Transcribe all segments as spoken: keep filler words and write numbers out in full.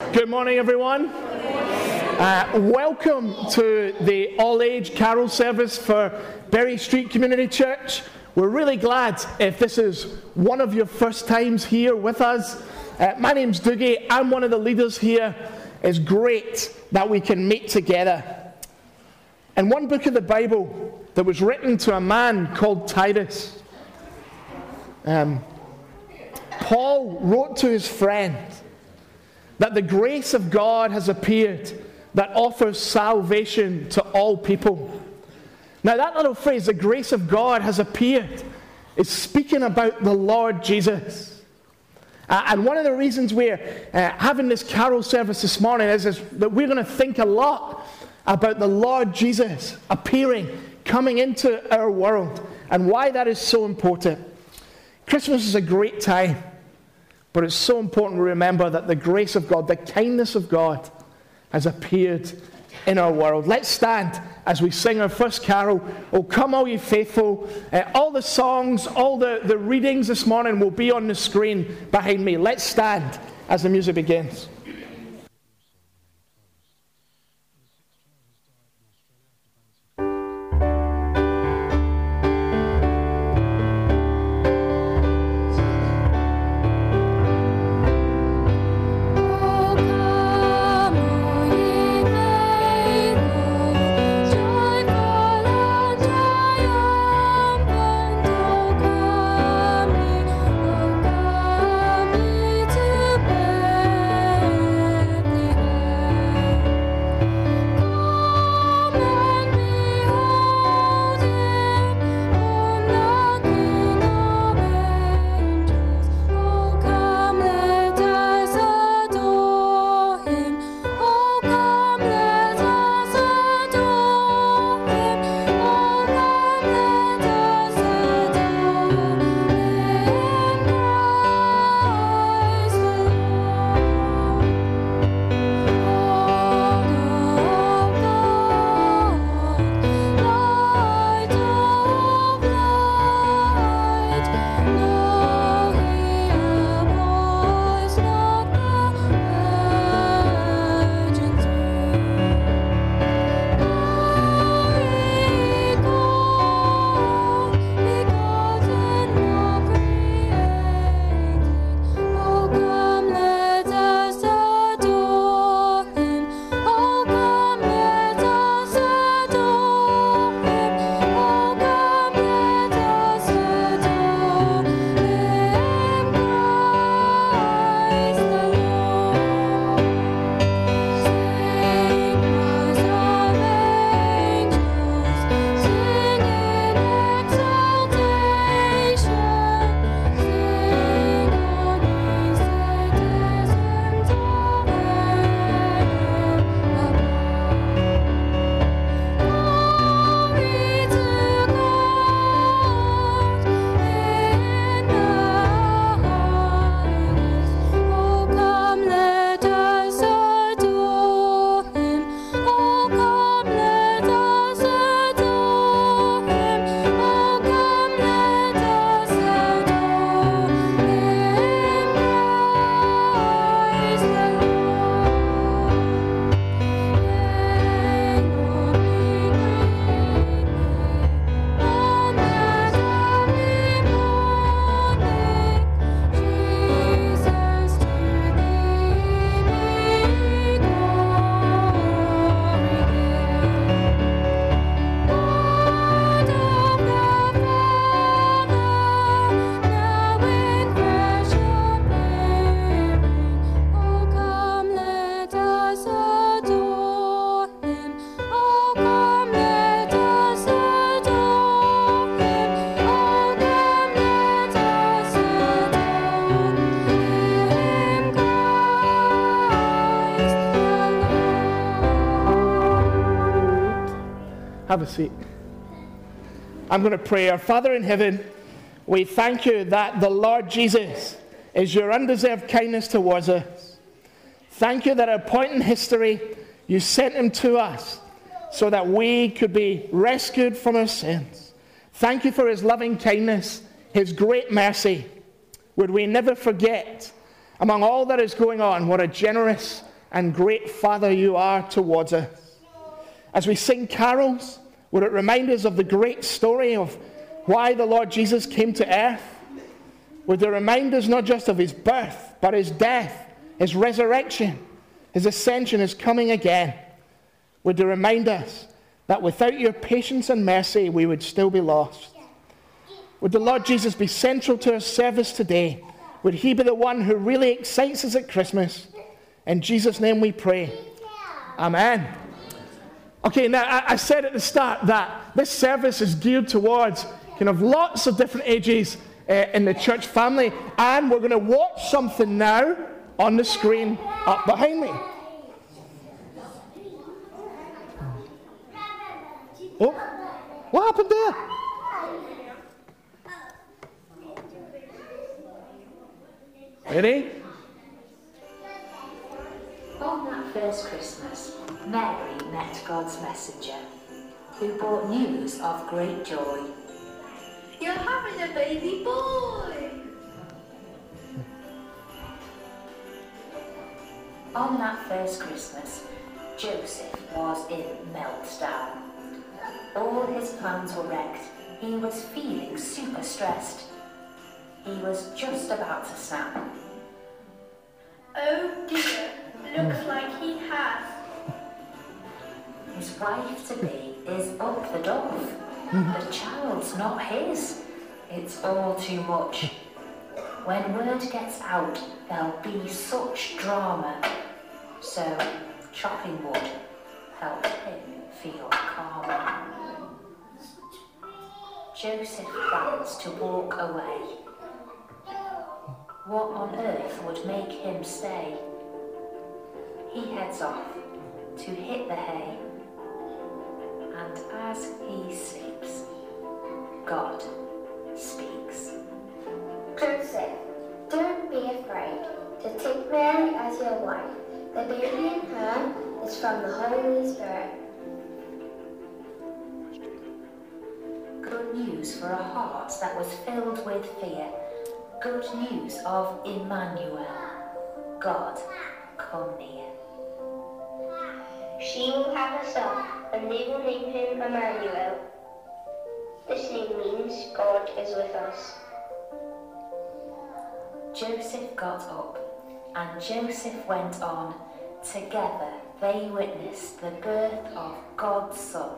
Good morning, everyone. Uh, welcome to the all-age carol service for Berry Street Community Church. We're really glad if this is one of your first times here with us. Uh, my name's Dougie. I'm one of the leaders here. It's great that we can meet together. In one book of the Bible that was written to a man called Titus, um, Paul wrote to his friend that the grace of God has appeared that offers salvation to all people. Now that little phrase, the grace of God has appeared, is speaking about the Lord Jesus. Uh, and one of the reasons we're uh, having this carol service this morning is, is that we're going to think a lot about the Lord Jesus appearing, coming into our world, and why that is so important. Christmas is a great time. But it's so important to remember that the grace of God, the kindness of God, has appeared in our world. Let's stand as we sing our first carol, "O Come All Ye Faithful." Uh, all the songs, all the, the readings this morning will be on the screen behind me. Let's stand as the music begins. Have a seat. I'm going to pray. Our Father in heaven, we thank you that the Lord Jesus is your undeserved kindness towards us. Thank you that at a point in history, you sent him to us so that we could be rescued from our sins. Thank you for his loving kindness, his great mercy. Would we never forget, among all that is going on, what a generous and great Father you are towards us. As we sing carols, would it remind us of the great story of why the Lord Jesus came to earth? Would it remind us not just of his birth, but his death, his resurrection, his ascension, his coming again? Would it remind us that without your patience and mercy, we would still be lost? Would the Lord Jesus be central to our service today? Would he be the one who really excites us at Christmas? In Jesus' name we pray. Amen. Okay, now I, I said at the start that this service is geared towards kind of lots of different ages uh, in the church family, and we're going to watch something now on the screen up behind me. Oh, what happened there? Ready? On that first Christmas, Mary met God's messenger, who brought news of great joy. You're having a baby boy! On that first Christmas, Joseph was in meltdown. All his plans were wrecked. He was feeling super stressed. He was just about to snap. Oh dear, looks like he has. His wife-to-be is up the duff. The child's not his. It's all too much. When word gets out, there'll be such drama. So, chopping wood helped him feel calmer. Joseph plans to walk away. What on earth would make him stay? He heads off to hit the hay. And as he sleeps, God speaks. Joseph, don't be afraid to take Mary as your wife. The baby in her is from the Holy Spirit. Good news for a heart that was filled with fear. Good news of Emmanuel. God, come near. She will have a son, and they will name him Emmanuel. This name means God is with us. Joseph got up, and Joseph went on. Together they witnessed the birth of God's Son.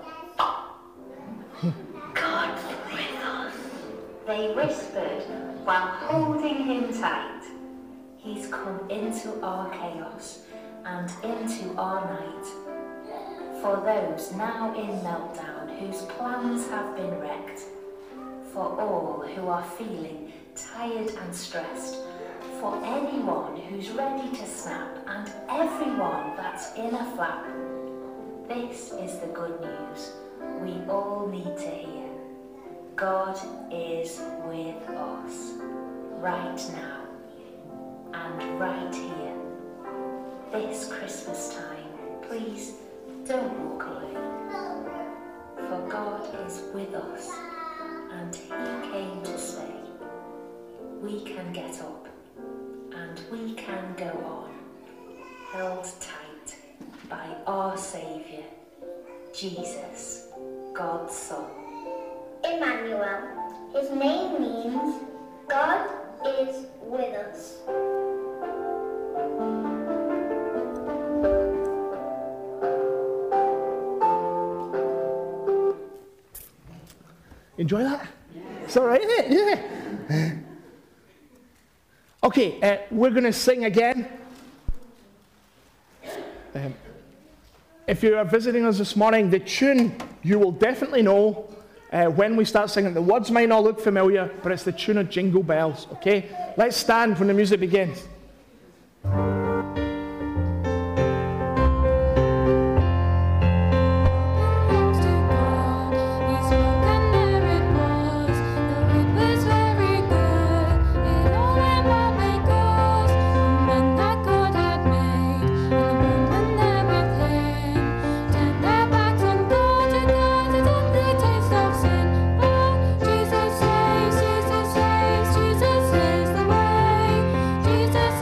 God's with us, they whispered while holding him tight. He's come into our chaos and into our night. For those now in meltdown whose plans have been wrecked, for all who are feeling tired and stressed, for anyone who's ready to snap and everyone that's in a flap, this is the good news we all need to hear. God is with us, right now, and right here. This Christmas time, please don't walk away, for God is with us, and he came to stay. We can get up, and we can go on, held tight by our Saviour, Jesus, God's Son. Emmanuel. His name means God is with us. Enjoy that? It's all right, isn't it? Yeah. Okay, uh, we're going to sing again. Um, if you are visiting us this morning, the tune you will definitely know uh, when we start singing. The words might not look familiar, but it's the tune of Jingle Bells, okay? Let's stand when the music begins. Jesus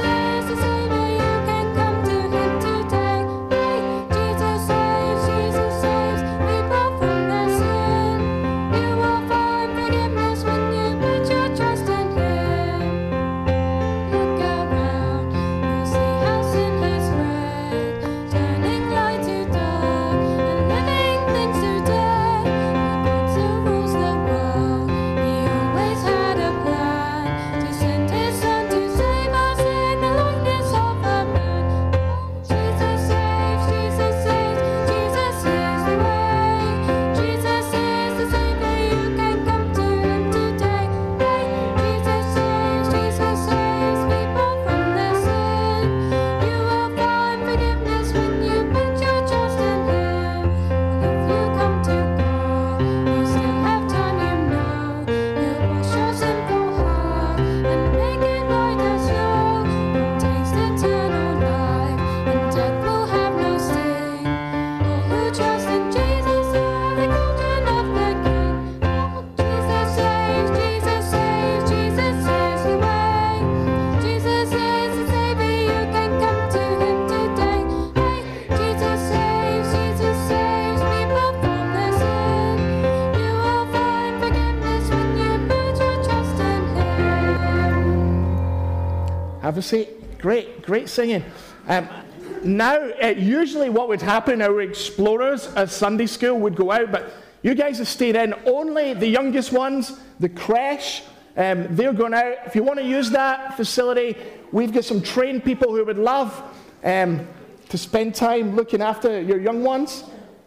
a seat. Great, great singing. Um, now, uh, usually what would happen, our explorers at Sunday school would go out, but you guys have stayed in. Only the youngest ones, the creche, um, they're going out. If you want to use that facility, we've got some trained people who would love um, to spend time looking after your young ones.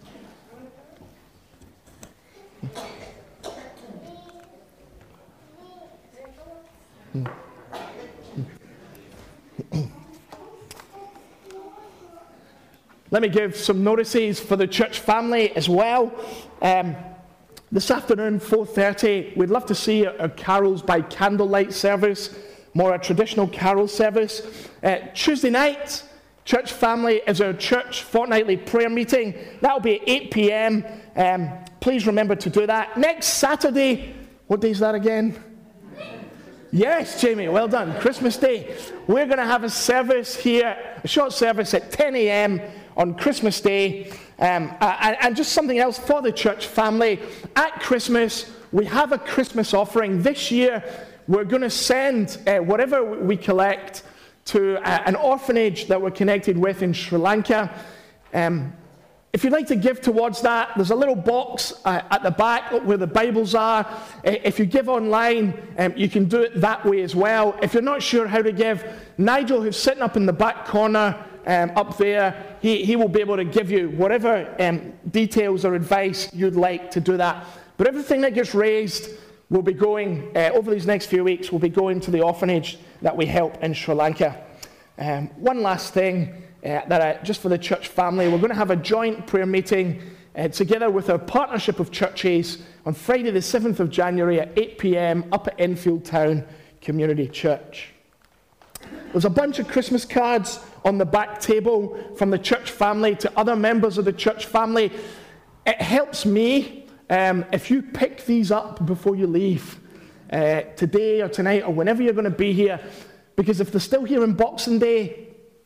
Let me give some notices for the church family as well. Um, this afternoon, four thirty, we'd love to see our carols by candlelight service, more a traditional carol service. Uh, Tuesday night, church family is our church fortnightly prayer meeting. That'll be at eight p.m. Um, please remember to do that. Next Saturday, what day is that again? Yes, Jamie, well done. Christmas Day. We're going to have a service here, a short service at ten a.m. on Christmas Day. Um, and, and just something else for the church family. At Christmas, we have a Christmas offering. This year, we're going to send uh, whatever we collect to uh, an orphanage that we're connected with in Sri Lanka. Um, If you'd like to give towards that, there's a little box uh, at the back where the Bibles are. If you give online, um, you can do it that way as well. If you're not sure how to give, Nigel, who's sitting up in the back corner um, up there, he, he will be able to give you whatever um, details or advice you'd like to do that. But everything that gets raised will be going, uh, over these next few weeks, will be going to the orphanage that we help in Sri Lanka. Um, one last thing. Uh, that uh, just for the church family, we're going to have a joint prayer meeting uh, together with our partnership of churches on Friday the seventh of January at eight p.m. up at Enfield Town Community Church. There's a bunch of Christmas cards on the back table from the church family to other members of the church family. It helps me um, if you pick these up before you leave uh, today or tonight or whenever you're going to be here, because if they're still here on Boxing Day,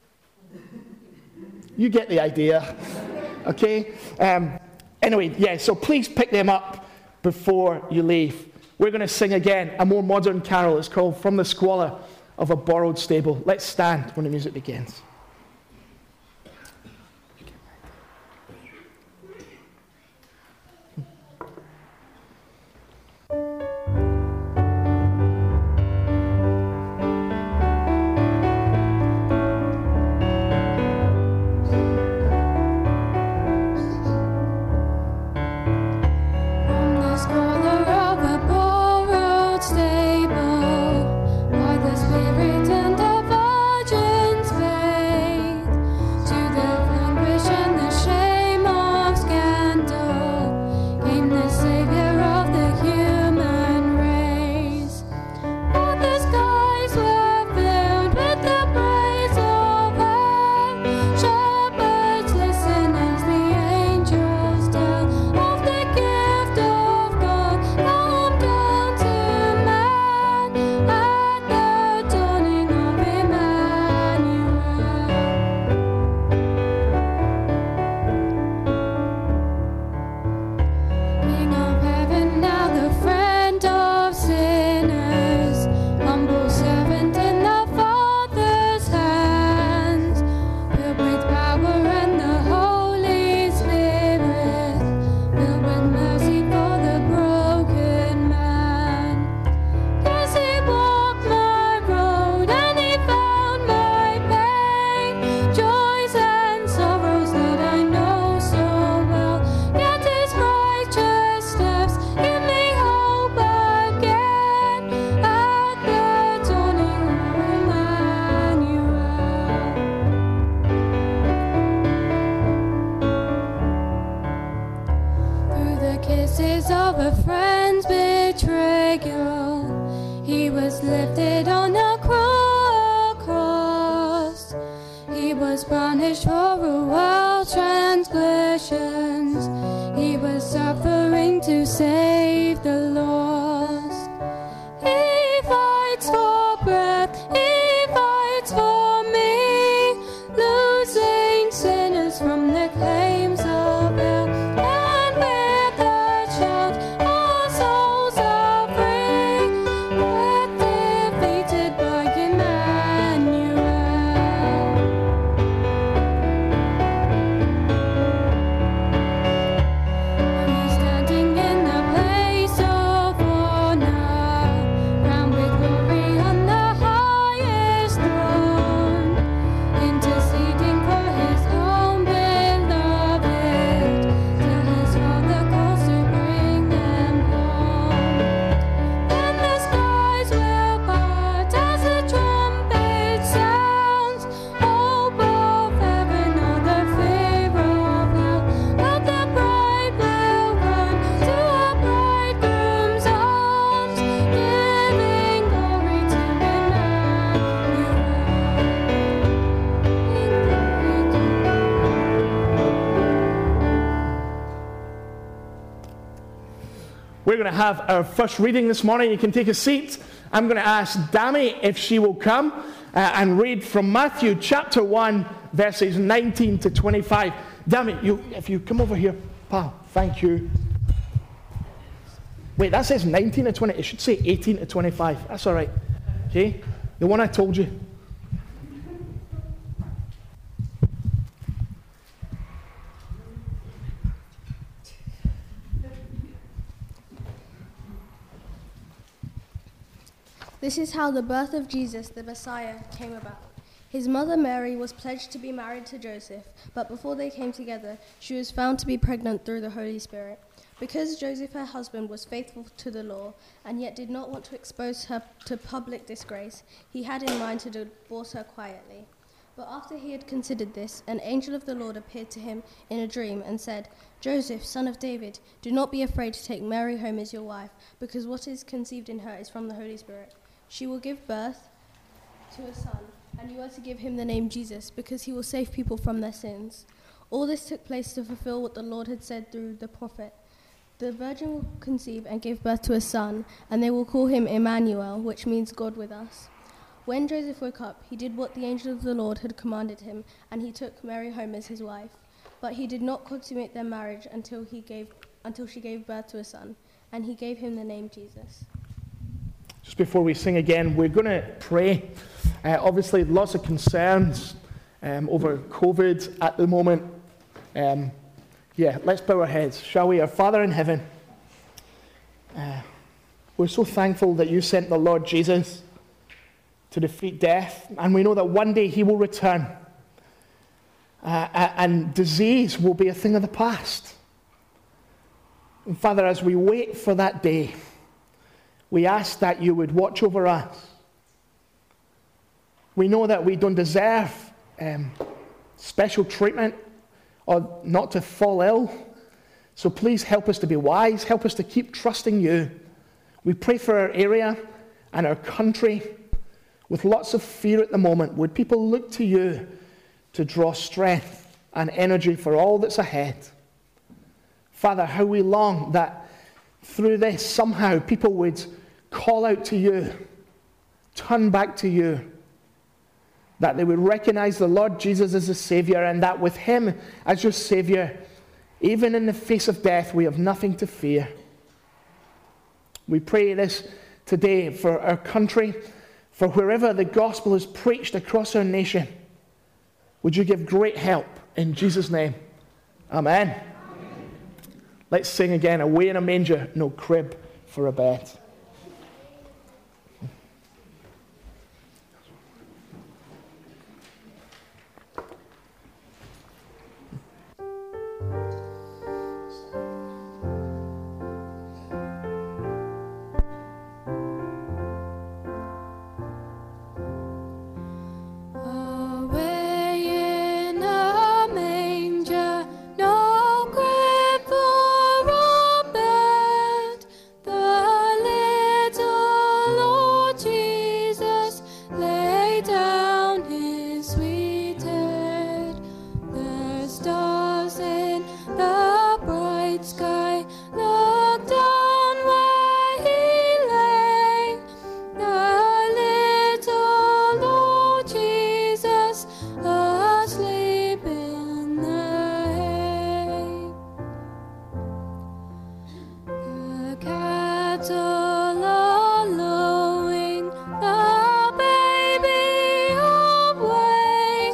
you get the idea, okay? Um, anyway, yeah, so please pick them up before you leave. We're going to sing again a more modern carol. It's called From the Squalor of a Borrowed Stable. Let's stand when the music begins. Emmanuel. we're going to have our first reading this morning. You can take a seat. I'm going to ask Dami if she will come uh, and read from Matthew chapter one, verses nineteen to twenty-five. Dami, you, if you come over here, pal, thank you. Wait, that says nineteen to twenty. It should say eighteen to twenty-five. That's all right. Okay? The one I told you. This is how the birth of Jesus, the Messiah, came about. His mother Mary was pledged to be married to Joseph, but before they came together, she was found to be pregnant through the Holy Spirit. Because Joseph, her husband, was faithful to the law, and yet did not want to expose her to public disgrace, he had in mind to divorce her quietly. But after he had considered this, an angel of the Lord appeared to him in a dream and said, "Joseph, son of David, do not be afraid to take Mary home as your wife, because what is conceived in her is from the Holy Spirit. She will give birth to a son, and you are to give him the name Jesus, because he will save people from their sins." All this took place to fulfill what the Lord had said through the prophet. The virgin will conceive and give birth to a son, and they will call him Emmanuel, which means God with us. When Joseph woke up, he did what the angel of the Lord had commanded him, and he took Mary home as his wife. But he did not consummate their marriage until he gave until she gave birth to a son, and he gave him the name Jesus. Just before we sing again, we're going to pray. Uh, obviously, lots of concerns um, over COVID at the moment. Um, yeah, let's bow our heads, shall we? Our Father in heaven, uh, we're so thankful that you sent the Lord Jesus to defeat death, and we know that one day he will return, uh, and disease will be a thing of the past. And Father, as we wait for that day, we ask that you would watch over us. We know that we don't deserve um, special treatment or not to fall ill. So please help us to be wise. Help us to keep trusting you. We pray for our area and our country with lots of fear at the moment. Would people look to you to draw strength and energy for all that's ahead? Father, how we long that through this, somehow people would call out to you, turn back to you, that they would recognize the Lord Jesus as a Savior, and that with him as your Savior, even in the face of death, we have nothing to fear. We pray this today for our country, for wherever the gospel is preached across our nation. Would you give great help in Jesus' name? Amen. Let's sing again. Away in a manger, no crib for a bed.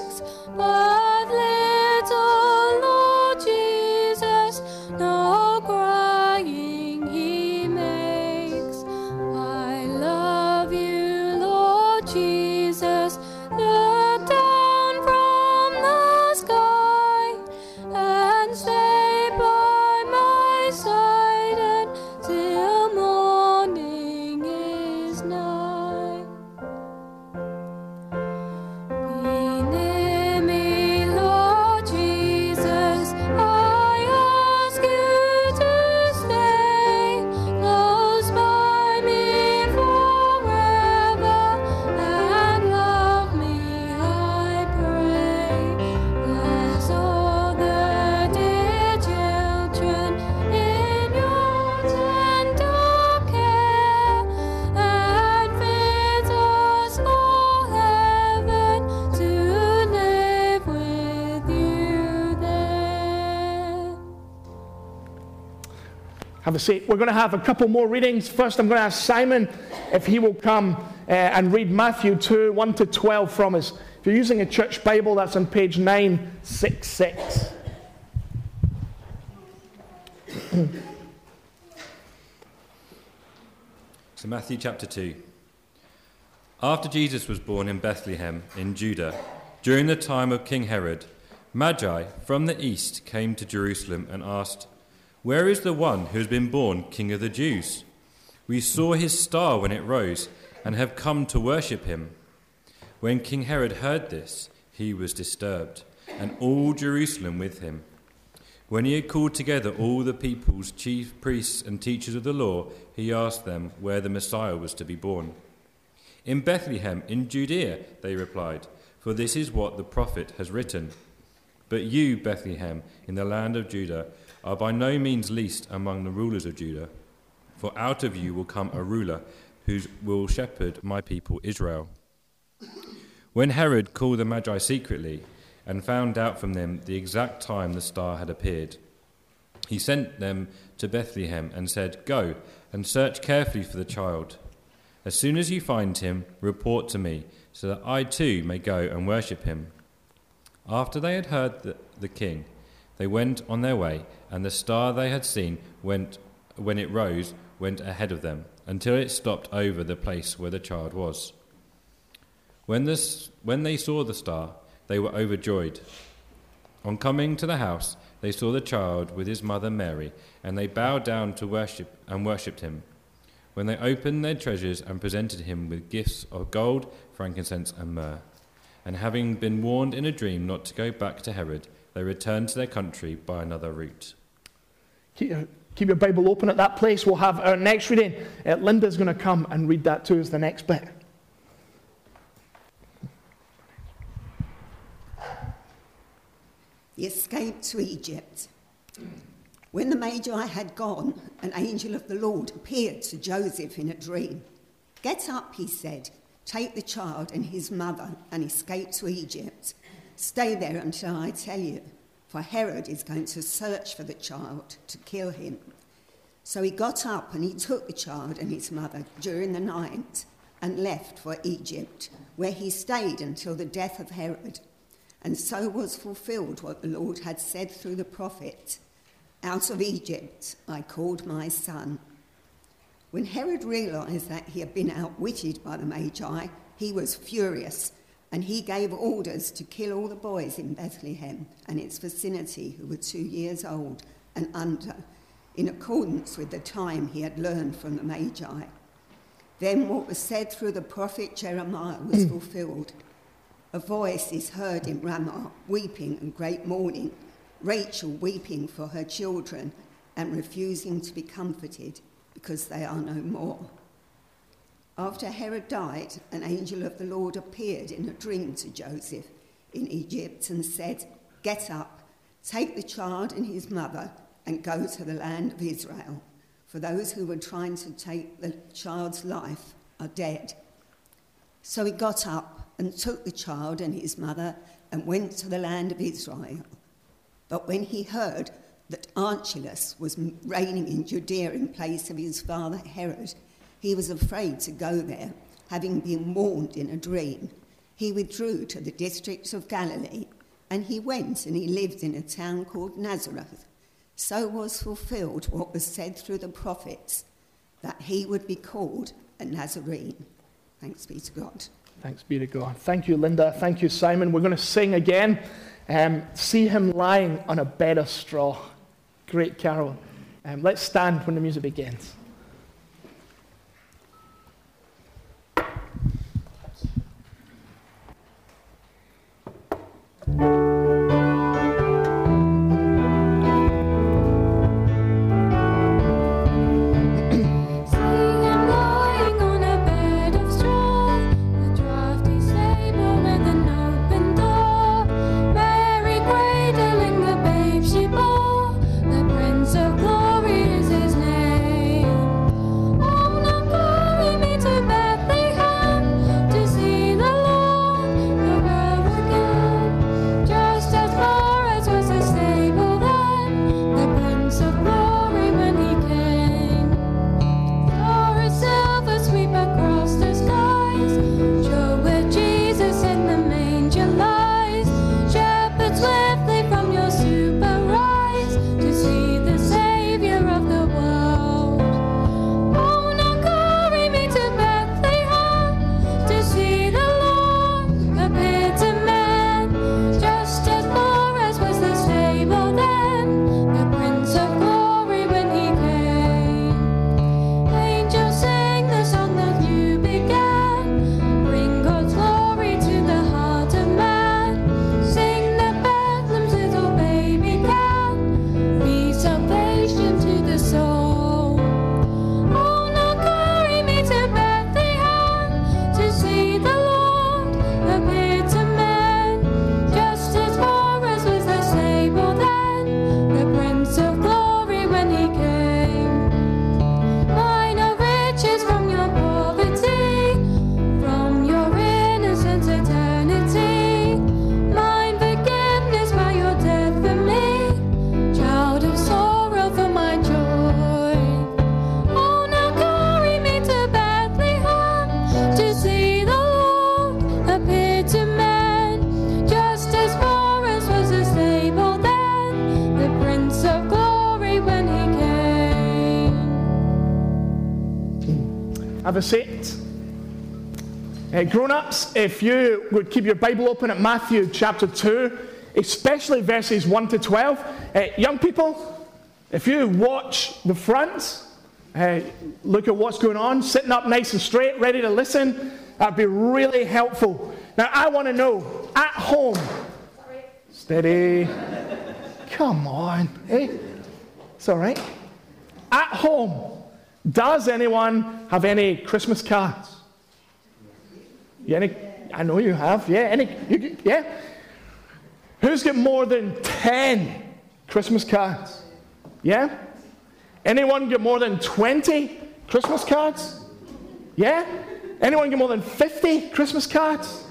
No have a seat. We're going to have a couple more readings. First, I'm going to ask Simon if he will come uh, and read Matthew two, one to twelve from us. If you're using a church Bible, that's on page nine sixty-six. So Matthew chapter two. After Jesus was born in Bethlehem in Judah, during the time of King Herod, Magi from the east came to Jerusalem and asked, "Where is the one who has been born King of the Jews? We saw his star when it rose and have come to worship him." When King Herod heard this, he was disturbed, and all Jerusalem with him. When he had called together all the people's chief priests and teachers of the law, he asked them where the Messiah was to be born. "In Bethlehem, in Judea," they replied, "for this is what the prophet has written. But you, Bethlehem, in the land of Judah, are by no means least among the rulers of Judah, for out of you will come a ruler who will shepherd my people Israel." When Herod called the Magi secretly and found out from them the exact time the star had appeared, he sent them to Bethlehem and said, "Go and search carefully for the child. As soon as you find him, report to me, so that I too may go and worship him." After they had heard the, the king, they went on their way, and the star they had seen went when it rose went ahead of them, until it stopped over the place where the child was. When, this, when they saw the star, they were overjoyed. On coming to the house, they saw the child with his mother Mary, and they bowed down to worship and worshipped him. When they opened their treasures and presented him with gifts of gold, frankincense, and myrrh. And having been warned in a dream not to go back to Herod, they returned to their country by another route. Keep your, keep your Bible open at that place. We'll have our next reading. Uh, Linda's going to come and read that to us, the next bit. The escape to Egypt. When the Magi had gone, an angel of the Lord appeared to Joseph in a dream. "Get up," he said, "take the child and his mother and escape to Egypt. Stay there until I tell you, for Herod is going to search for the child to kill him." So he got up and he took the child and his mother during the night and left for Egypt, where he stayed until the death of Herod. And so was fulfilled what the Lord had said through the prophet, "Out of Egypt I called my son." When Herod realized that he had been outwitted by the Magi, he was furious, and he gave orders to kill all the boys in Bethlehem and its vicinity who were two years old and under, in accordance with the time he had learned from the Magi. Then what was said through the prophet Jeremiah was fulfilled. "A voice is heard in Ramah, weeping and great mourning, Rachel weeping for her children and refusing to be comforted because they are no more." After Herod died, an angel of the Lord appeared in a dream to Joseph in Egypt and said, "Get up, take the child and his mother and go to the land of Israel, for those who were trying to take the child's life are dead." So he got up and took the child and his mother and went to the land of Israel. But when he heard that Archelaus was reigning in Judea in place of his father Herod, he was afraid to go there, having been warned in a dream. He withdrew to the district of Galilee, and he went and he lived in a town called Nazareth. So was fulfilled what was said through the prophets, that he would be called a Nazarene. Thanks be to God. Thanks be to God. Thank you, Linda. Thank you, Simon. We're going to sing again. Um, "See him lying on a bed of straw." Great carol. Um, let's stand when the music begins. She bore, the Prince of Glory is his name. Have a seat. Uh, grown-ups, if you would keep your Bible open at Matthew chapter two, especially verses one to twelve. Uh, young people, if you watch the front, uh, look at what's going on, sitting up nice and straight, ready to listen, that'd be really helpful. Now, I want to know, at home, steady, come on, eh? It's all right. At home, does anyone have any Christmas cards? Yeah, any, I know you have. Yeah, any? You, yeah. Who's got more than ten Christmas cards? Yeah. Anyone get more than twenty Christmas cards? Yeah. Anyone get more than fifty Christmas cards?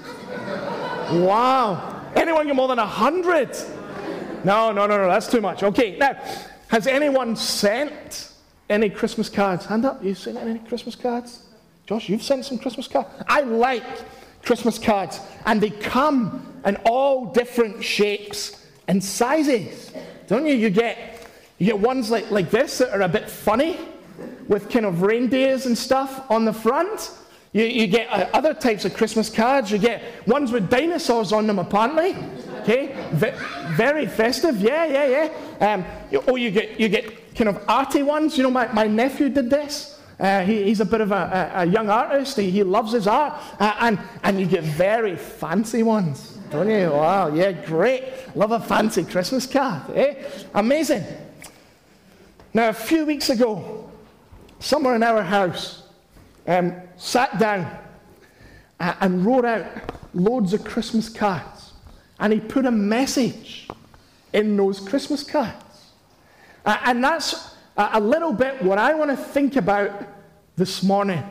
Wow. Anyone get more than a hundred? No, no, no, no. That's too much. Okay. Now, has anyone sent any Christmas cards? Hand up. You sent any Christmas cards? Josh, you've sent some Christmas cards? I like Christmas cards, and they come in all different shapes and sizes. Don't you? You get you get ones like, like this that are a bit funny, with kind of reindeers and stuff on the front. You, you get uh, other types of Christmas cards. You get ones with dinosaurs on them, apparently. Okay, v- very festive. Yeah, yeah, yeah. Um, you, or you get you get kind of arty ones. You know, my, my nephew did this. Uh, he, he's a bit of a, a, a young artist. He, he loves his art. Uh, and, and you get very fancy ones, don't you? Wow, yeah, great. Love a fancy Christmas card, eh? Amazing. Now, a few weeks ago, someone in our house um, sat down uh, and wrote out loads of Christmas cards. And he put a message in those Christmas cards. Uh, and that's a little bit what I want to think about this morning.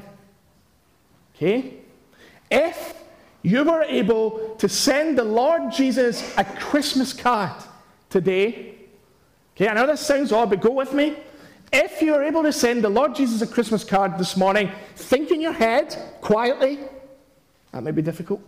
Okay? If you were able to send the Lord Jesus a Christmas card today, okay, I know this sounds odd, but go with me. If you were able to send the Lord Jesus a Christmas card this morning, think in your head, quietly, that may be difficult.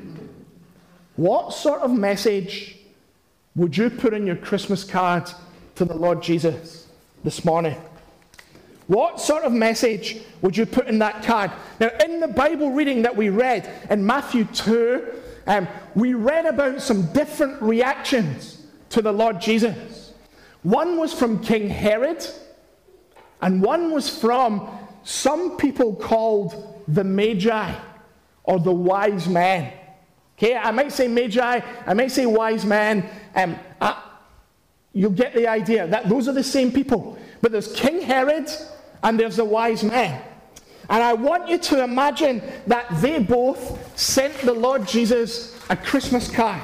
What sort of message would you put in your Christmas card to the Lord Jesus this morning? What sort of message would you put in that card? Now, in the Bible reading that we read in Matthew two, um, we read about some different reactions to the Lord Jesus. One was from King Herod, and one was from some people called the Magi, or the wise men. Okay, I might say Magi, I might say wise men. Um, I, You'll get the idea that those are the same people. But there's King Herod and there's the wise men. And I want you to imagine that they both sent the Lord Jesus a Christmas card.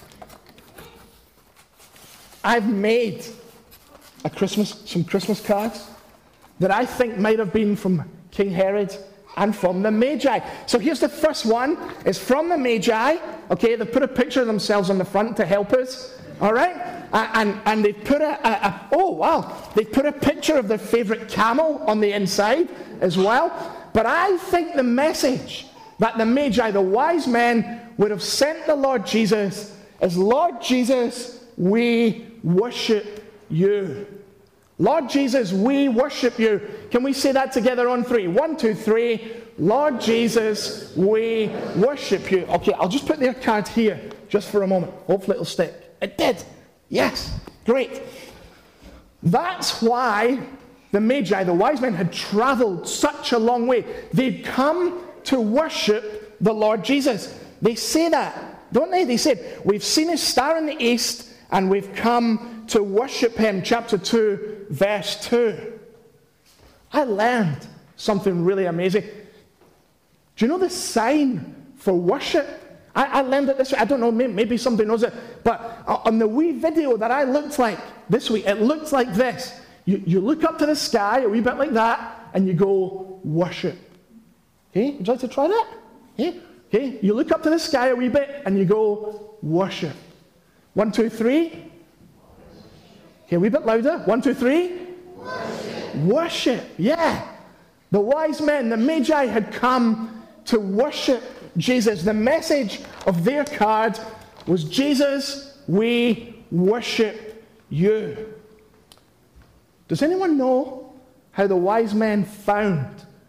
I've made a Christmas, some Christmas cards that I think might have been from King Herod and from the Magi. So here's the first one. It's from the Magi. Okay, they've put a picture of themselves on the front to help us. All right? Uh, and, and they've put a, a, a, oh wow, they've put a picture of their favorite camel on the inside as well. But I think the message that the Magi, the wise men, would have sent the Lord Jesus is, Lord Jesus, we worship you. Lord Jesus, we worship you. Can we say that together on three? One, two, three. Lord Jesus, we worship you. Okay, I'll just put their card here just for a moment. Hopefully it'll stick. It did. Yes. Great. That's why the Magi, the wise men, had traveled such a long way. They'd come to worship the Lord Jesus. They say that, don't they? They said, we've seen his star in the east and we've come to worship him. Chapter two, verse two. I learned something really amazing. Do you know the sign for worship? I, I learned it this way. I don't know, maybe, maybe somebody knows it. But on the wee video that I looked like this week, it looked like this. You, you look up to the sky, a wee bit like that, and you go, worship. Okay, would you like to try that? Okay, okay. You look up to the sky a wee bit, and you go, worship. One, two, three. Okay, a wee bit louder. One, two, three. Worship. Worship, yeah. The wise men, the Magi, had come to worship Jesus. The message of their card was, Jesus, we worship you. Does anyone know how the wise men found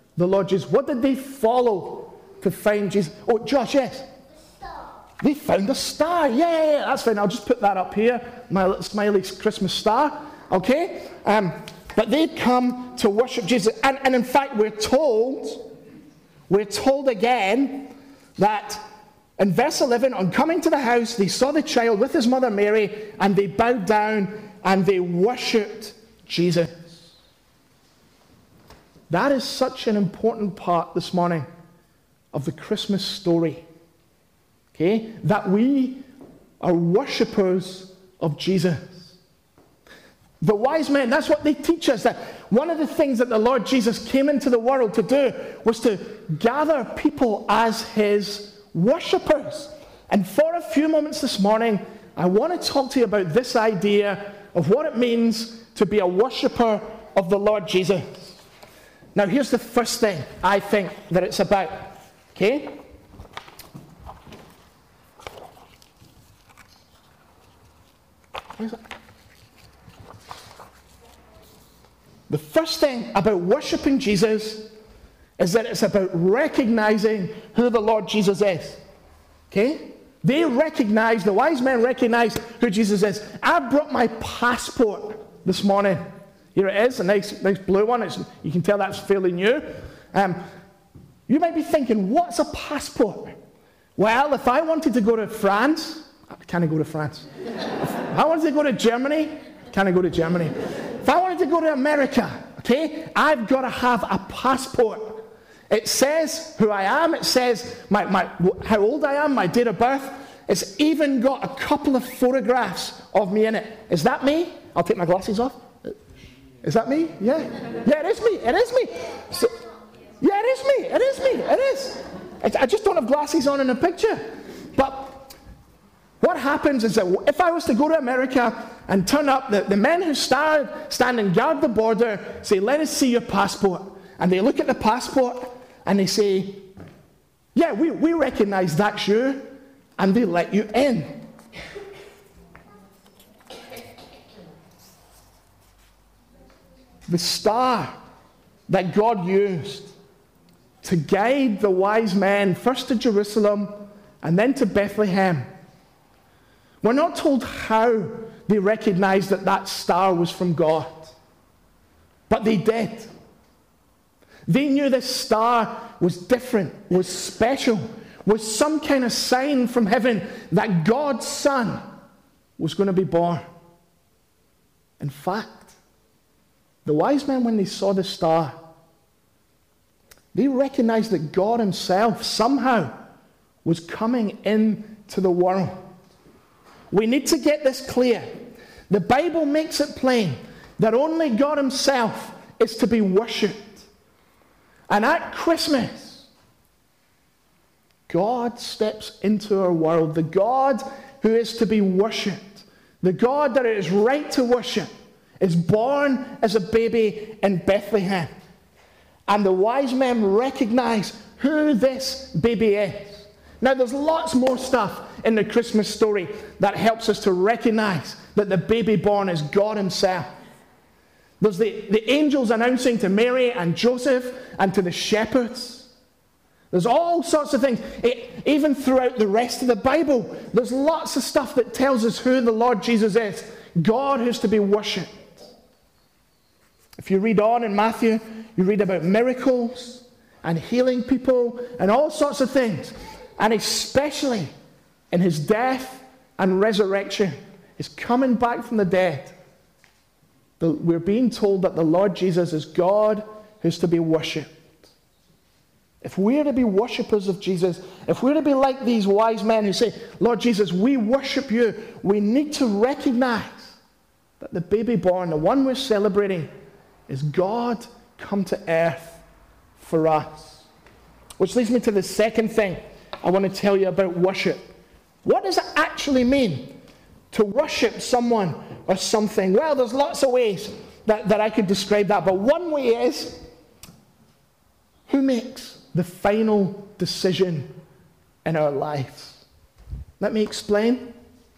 the Lord Jesus? What did they follow to find Jesus? Oh, Josh, yes? They found a star. Yeah, yeah, yeah, that's fine. I'll just put that up here. My little smiley Christmas star. Okay? Um, but they'd come to worship Jesus. And, and in fact, we're told, we're told again that in verse eleven, on coming to the house, they saw the child with his mother Mary, and they bowed down and they worshipped Jesus. That is such an important part this morning of the Christmas story. Okay? That we are worshippers of Jesus. The wise men, that's what they teach us. That one of the things that the Lord Jesus came into the world to do was to gather people as his worshippers. And for a few moments this morning, I want to talk to you about this idea of what it means to be a worshipper of the Lord Jesus. Now, here's the first thing I think that it's about. Okay? The first thing about worshipping Jesus is that it's about recognizing who the Lord Jesus is. Okay? They recognize, the wise men recognize who Jesus is. I brought my passport this morning. Here it is, a nice, nice blue one. It's, you can tell that's fairly new. Um, you might be thinking, what's a passport? Well, if I wanted to go to France, can I go to France? If I wanted to go to Germany, can I go to Germany? If I wanted to go to America, okay, I've got to have a passport. It says who I am. It says my, my, how old I am, my date of birth. It's even got a couple of photographs of me in it. Is that me? I'll take my glasses off. Is that me? Yeah. Yeah, it is me. It is me. So, yeah, it is me. It is me. It is. It's, I just don't have glasses on in the picture. But what happens is that if I was to go to America and turn up, the, the men who stand, stand and guard the border say, let us see your passport. And they look at the passport and they say, yeah, we, we recognize that's you. And they let you in. The star that God used to guide the wise men first to Jerusalem and then to Bethlehem. We're not told how they recognized that that star was from God, but they did. They knew this star was different, was special, was some kind of sign from heaven that God's Son was going to be born. In fact, the wise men, when they saw the star, they recognized that God himself somehow was coming into the world. We need to get this clear. The Bible makes it plain that only God himself is to be worshipped. And at Christmas, God steps into our world. The God who is to be worshipped, the God that it is right to worship, is born as a baby in Bethlehem. And the wise men recognize who this baby is. Now, there's lots more stuff in the Christmas story that helps us to recognize that the baby born is God himself. There's the, the angels announcing to Mary and Joseph and to the shepherds. There's all sorts of things. It, even throughout the rest of the Bible, there's lots of stuff that tells us who the Lord Jesus is. God who's to be worshipped. If you read on in Matthew, you read about miracles and healing people and all sorts of things. And especially in his death and resurrection, his coming back from the dead, we're being told that the Lord Jesus is God who's to be worshipped. If we're to be worshippers of Jesus, if we're to be like these wise men who say, Lord Jesus, we worship you, we need to recognize that the baby born, the one we're celebrating, is God come to earth for us. Which leads me to the second thing I want to tell you about worship. What does it actually mean to worship someone or something? Well, there's lots of ways that, that I could describe that, but one way is, who makes the final decision in our lives? Let me explain.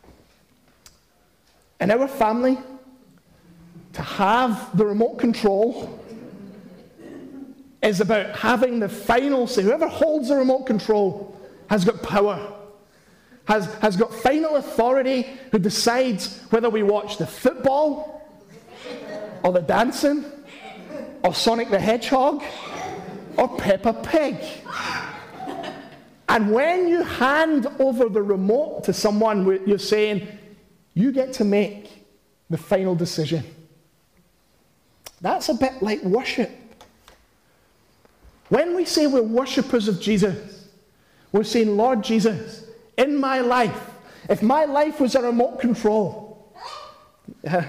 In our family, to have the remote control is about having the final say. Whoever holds the remote control has got power, has, has got final authority, who decides whether we watch the football or the dancing or Sonic the Hedgehog or Peppa Pig. And when you hand over the remote to someone, you're saying, you get to make the final decision. That's a bit like worship. When we say we're worshippers of Jesus, we're saying, Lord Jesus, in my life, if my life was a remote control, uh,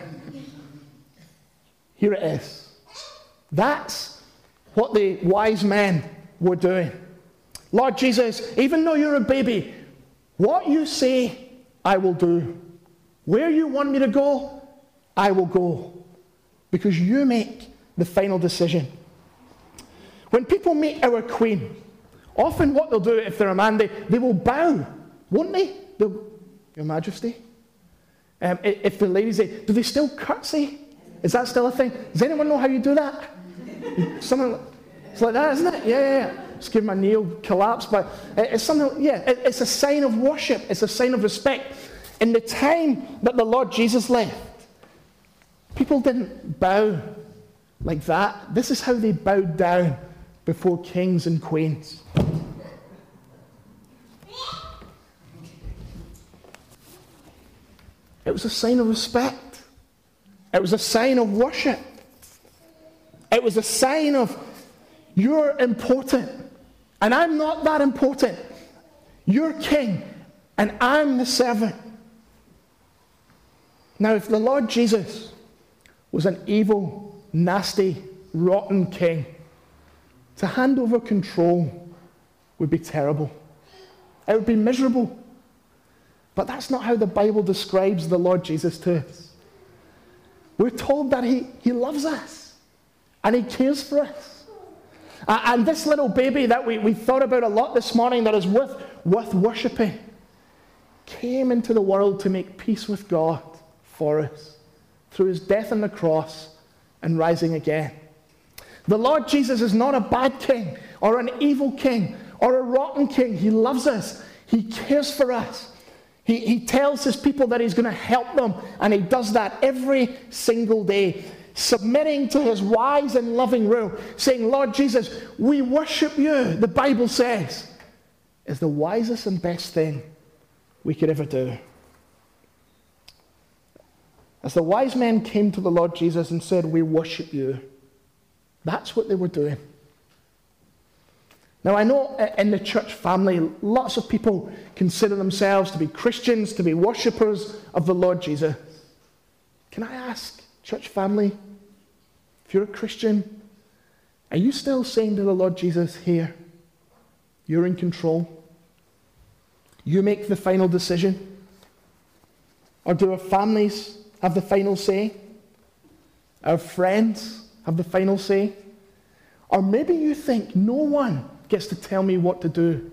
here it is. That's what the wise men were doing. Lord Jesus, even though you're a baby, what you say, I will do. Where you want me to go, I will go. Because you make the final decision. When people meet our Queen, often what they'll do if they're a man, they, they will bow, won't they? They'll, Your Majesty. Um, if the ladies, they, do they still curtsy? Is that still a thing? Does anyone know how you do that? Something, it's like that, isn't it? Yeah, yeah, yeah. Just give my knee collapse, but it's something. Yeah, it's a sign of worship. It's a sign of respect. In the time that the Lord Jesus left, people didn't bow like that. This is how they bowed down before kings and queens. It was a sign of respect. It was a sign of worship. It was a sign of, you're important, and I'm not that important. You're king, and I'm the servant. Now, if the Lord Jesus was an evil, nasty, rotten king, to hand over control would be terrible. It would be miserable. But that's not how the Bible describes the Lord Jesus to us. We're told that he, he loves us and he cares for us. Uh, and this little baby that we, we thought about a lot this morning that is worth, worth worshipping came into the world to make peace with God for us through his death on the cross and rising again. The Lord Jesus is not a bad king or an evil king or a rotten king. He loves us. He cares for us. He, he tells his people that he's going to help them, and he does that every single day, submitting to his wise and loving rule, saying, Lord Jesus, we worship you, the Bible says, is the wisest and best thing we could ever do. As the wise men came to the Lord Jesus and said, we worship you, that's what they were doing. Now, I know in the church family, lots of people consider themselves to be Christians, to be worshippers of the Lord Jesus. Can I ask, church family, if you're a Christian, are you still saying to the Lord Jesus, here, you're in control? You make the final decision? Or do our families have the final say? Our friends have the final say? Or maybe you think no one gets to tell me what to do.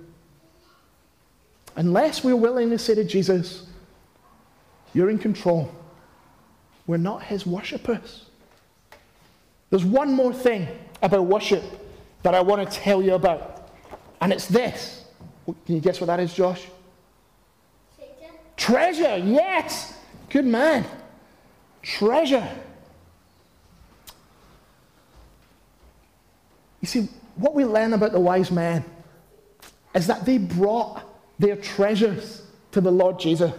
Unless we're willing to say to Jesus, you're in control, we're not his worshippers. There's one more thing about worship that I want to tell you about, and it's this. Can you guess what that is, Josh? Treasure. Treasure, yes! Good man. Treasure. You see, what we learn about the wise men is that they brought their treasures to the Lord Jesus.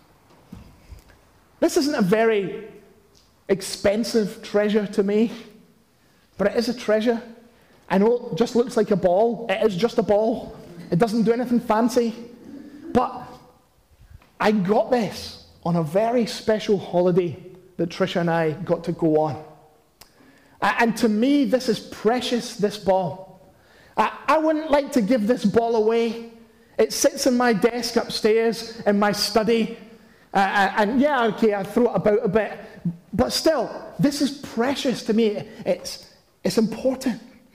This isn't a very expensive treasure to me, but it is a treasure. I know it just looks like a ball. It is just a ball. It doesn't do anything fancy. But I got this on a very special holiday that Tricia and I got to go on. And to me, this is precious, this ball. I, I wouldn't like to give this ball away. It sits in my desk upstairs in my study. Uh, and yeah, okay, I throw it about a bit. But still, this is precious to me. It's, it's important.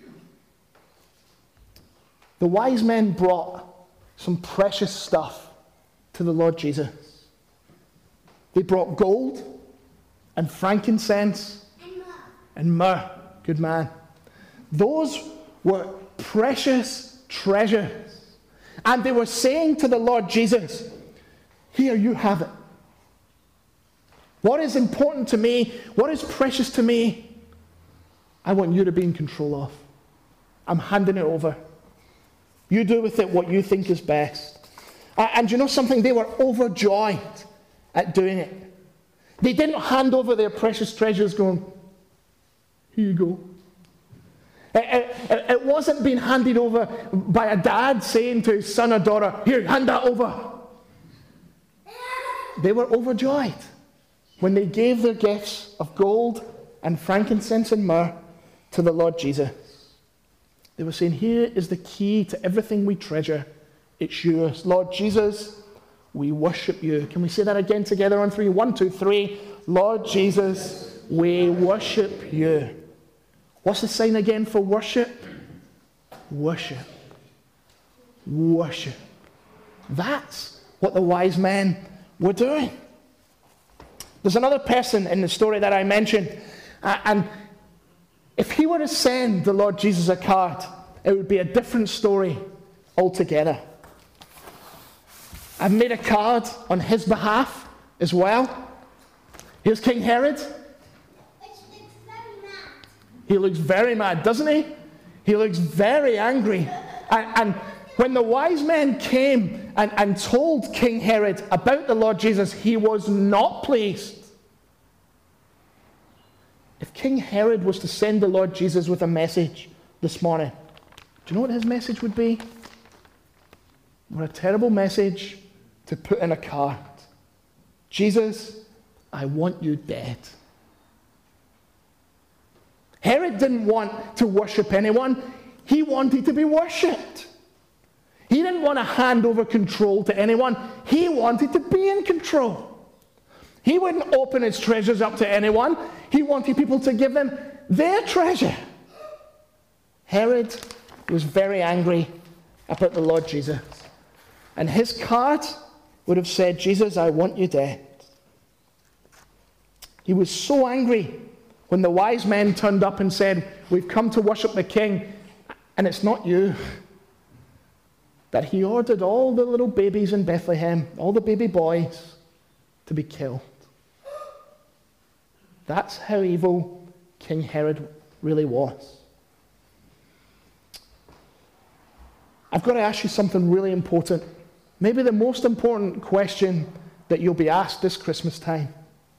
The wise men brought some precious stuff to the Lord Jesus. They brought gold and frankincense and myrrh. Good man. Those were precious treasures. And they were saying to the Lord Jesus, here, you have it. What is important to me, what is precious to me, I want you to be in control of. I'm handing it over. You do with it what you think is best. And you know something? They were overjoyed at doing it. They didn't hand over their precious treasures going, here you go. It, it, it wasn't being handed over by a dad saying to his son or daughter, here, hand that over. They were overjoyed when they gave their gifts of gold and frankincense and myrrh to the Lord Jesus. They were saying, here is the key to everything we treasure. It's yours. Lord Jesus, we worship you. Can we say that again together on three? One, two, three. Lord Jesus, we worship you. What's the sign again for worship? Worship. Worship. That's what the wise men were doing. There's another person in the story that I mentioned, uh, and if he were to send the Lord Jesus a card, it would be a different story altogether. I've made a card on his behalf as well. Here's King Herod. He looks very mad, doesn't he? He looks very angry. And, and when the wise men came and, and told King Herod about the Lord Jesus, he was not pleased. If King Herod was to send the Lord Jesus with a message this morning, do you know what his message would be? What a terrible message to put in a card. Jesus, I want you dead. Herod didn't want to worship anyone. He wanted to be worshipped. He didn't want to hand over control to anyone. He wanted to be in control. He wouldn't open his treasures up to anyone. He wanted people to give them their treasure. Herod was very angry about the Lord Jesus. And his card would have said, Jesus, I want you dead. He was so angry when the wise men turned up and said, we've come to worship the king, and it's not you, that he ordered all the little babies in Bethlehem, all the baby boys, to be killed. That's how evil King Herod really was. I've got to ask you something really important. Maybe the most important question that you'll be asked this Christmas time.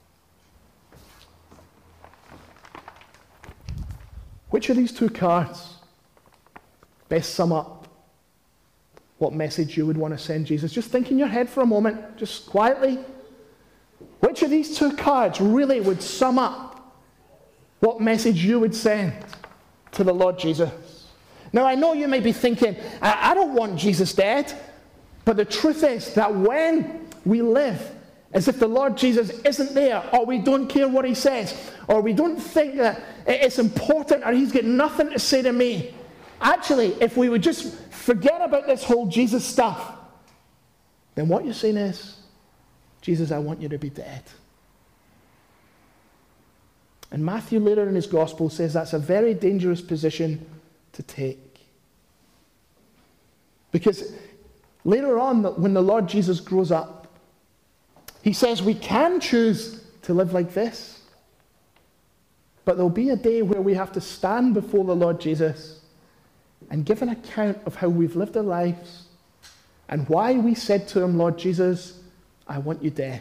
Which of these two cards best sum up what message you would want to send Jesus? Just think in your head for a moment, just quietly. Which of these two cards really would sum up what message you would send to the Lord Jesus? Now, I know you may be thinking, I, I don't want Jesus dead. But the truth is that when we live as if the Lord Jesus isn't there, or we don't care what he says, or we don't think that it's important, or he's got nothing to say to me, actually, if we would just forget about this whole Jesus stuff, then what you're saying is, Jesus, I want you to be dead. And Matthew later in his gospel says that's a very dangerous position to take. Because later on, when the Lord Jesus grows up, he says we can choose to live like this, but there'll be a day where we have to stand before the Lord Jesus and give an account of how we've lived our lives and why we said to him, Lord Jesus, I want you dead.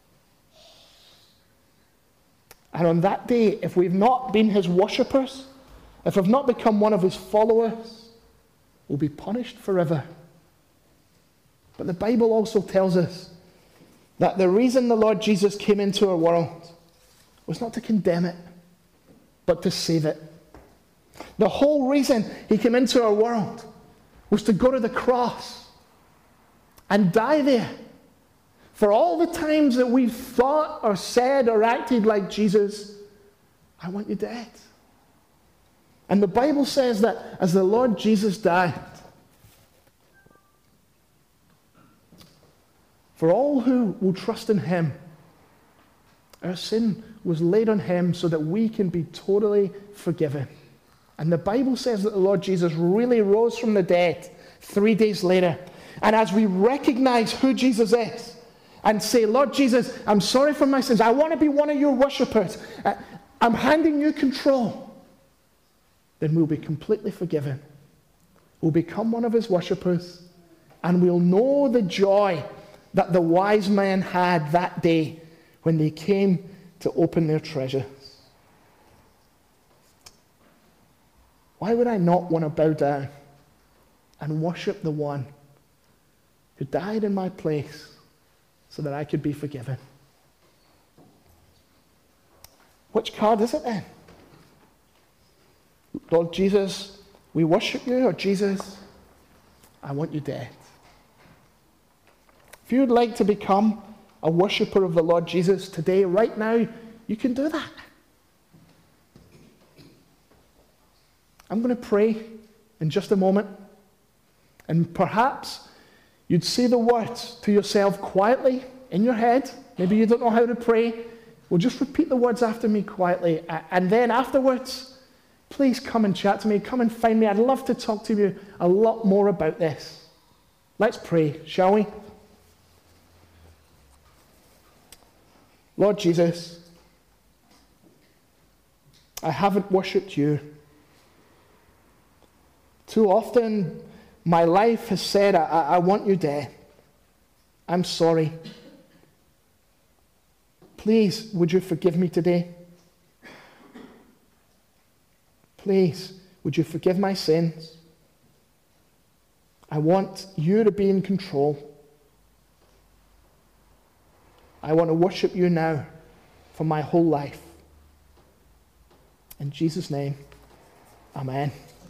And on that day, if we've not been his worshippers, if we've not become one of his followers, we'll be punished forever. But the Bible also tells us that the reason the Lord Jesus came into our world was not to condemn it, but to save it. The whole reason he came into our world was to go to the cross and die there. For all the times that we've thought or said or acted like Jesus, I want you dead. And the Bible says that as the Lord Jesus died, for all who will trust in him, our sin was laid on him so that we can be totally forgiven. And the Bible says that the Lord Jesus really rose from the dead three days later. And as we recognize who Jesus is and say, Lord Jesus, I'm sorry for my sins. I want to be one of your worshippers. I'm handing you control. Then we'll be completely forgiven. We'll become one of his worshippers. And we'll know the joy that the wise men had that day when they came to open their treasures. Why would I not want to bow down and worship the one who died in my place so that I could be forgiven? Which card is it then? Lord Jesus, we worship you, or Jesus, I want you dead. If you would like to become a worshipper of the Lord Jesus today, right now, you can do that. I'm going to pray in just a moment, and perhaps you'd say the words to yourself quietly in your head. Maybe you don't know how to pray. Well, just repeat the words after me quietly, and then afterwards, please come and chat to me. Come and find me. I'd love to talk to you a lot more about this. Let's pray, shall we? Lord Jesus, I haven't worshipped you. Too often, my life has said, I, I want you dead. I'm sorry. Please, would you forgive me today? Please, would you forgive my sins? I want you to be in control. I want to worship you now for my whole life. In Jesus' name, amen.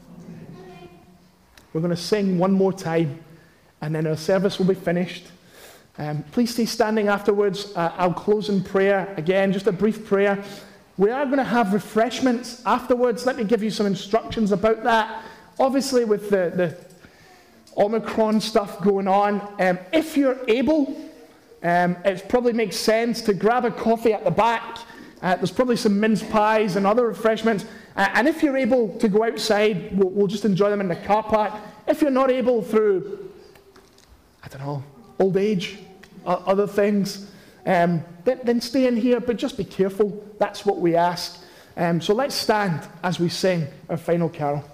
We're going to sing one more time, and then our service will be finished. Um, please stay standing afterwards. Uh, I'll close in prayer. Again, just a brief prayer. We are going to have refreshments afterwards. Let me give you some instructions about that. Obviously, with the, the Omicron stuff going on, um, if you're able, um, it probably makes sense to grab a coffee at the back. Uh, there's probably some mince pies and other refreshments. Uh, and if you're able to go outside, we'll, we'll just enjoy them in the car park. If you're not able through, I don't know, old age, uh, other things, um, then, then stay in here, but just be careful. That's what we ask. Um, so let's stand as we sing our final carol.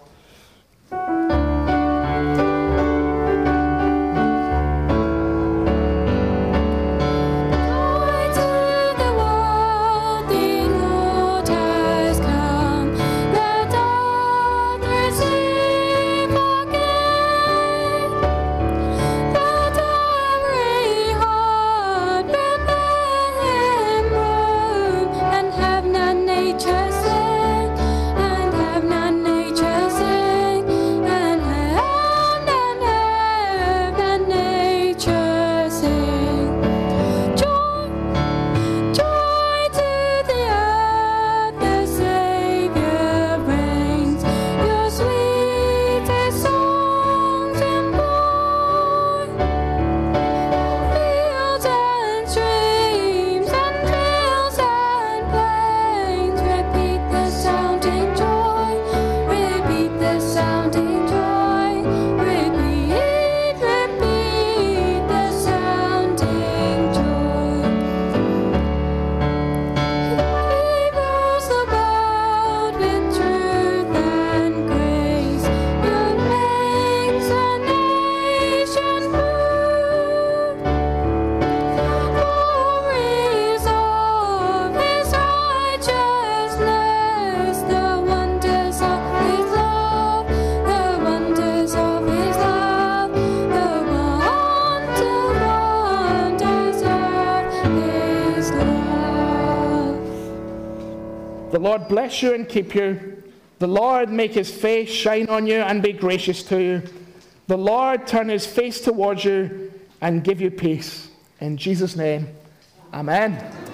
The Lord bless you and keep you. The Lord make his face shine on you and be gracious to you. The Lord turn his face towards you and give you peace. In Jesus' name, amen.